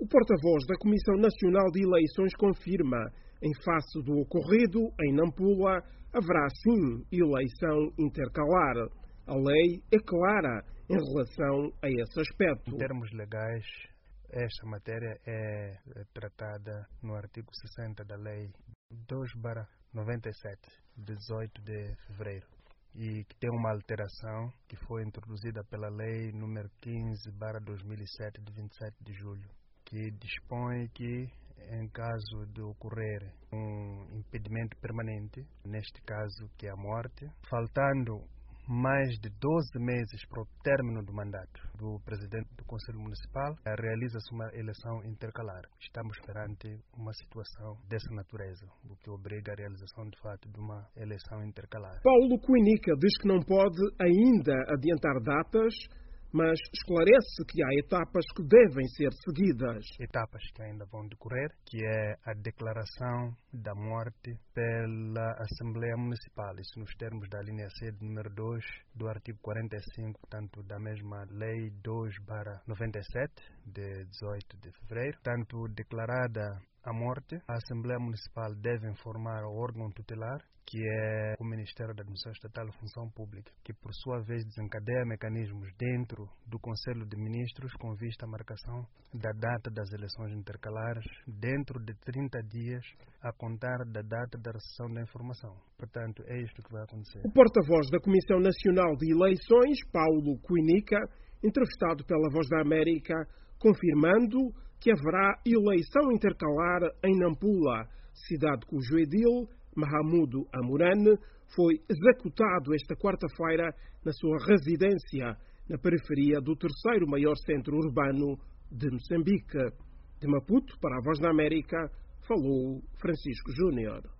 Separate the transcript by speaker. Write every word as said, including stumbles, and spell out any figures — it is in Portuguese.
Speaker 1: O porta-voz da Comissão Nacional de Eleições confirma, em face do ocorrido em Nampula, haverá sim eleição intercalar. A lei é clara em relação a esse aspecto.
Speaker 2: Em termos legais, esta matéria é tratada no artigo sessenta da Lei dois barra noventa e sete, de dezoito de fevereiro, e que tem uma alteração que foi introduzida pela Lei número quinze barra dois mil e sete, de vinte e sete de julho, que dispõe que, em caso de ocorrer um impedimento permanente, neste caso que é a morte, faltando mais de doze meses para o término do mandato do presidente do Conselho Municipal, realiza-se uma eleição intercalar. Estamos perante uma situação dessa natureza, o que obriga a realização, de fato, de uma eleição intercalar.
Speaker 1: Paulo Cuinica diz que não pode ainda adiantar datas, mas esclarece que há etapas que devem ser seguidas.
Speaker 2: Etapas que ainda vão decorrer, que é a declaração da morte pela Assembleia Municipal, isso nos termos da linha C de número dois do artigo quarenta e cinco, tanto da mesma Lei dois barra noventa e sete, de dezoito de fevereiro. Tanto declarada a morte, a Assembleia Municipal deve informar o órgão tutelar, que é o Ministério da Administração Estatal e Função Pública, que por sua vez desencadeia mecanismos dentro do Conselho de Ministros com vista à marcação da data das eleições intercalares dentro de trinta dias a contar da data da recepção da informação. Portanto, é isto que vai acontecer.
Speaker 1: O porta-voz da Comissão Nacional de Eleições, Paulo Cuinica, entrevistado pela Voz da América, confirmando que haverá eleição intercalar em Nampula, cidade cujo edil, Mahamudu Amurane, foi executado esta quarta-feira na sua residência, na periferia do terceiro maior centro urbano de Moçambique. De Maputo, para a Voz da América, falou Francisco Júnior.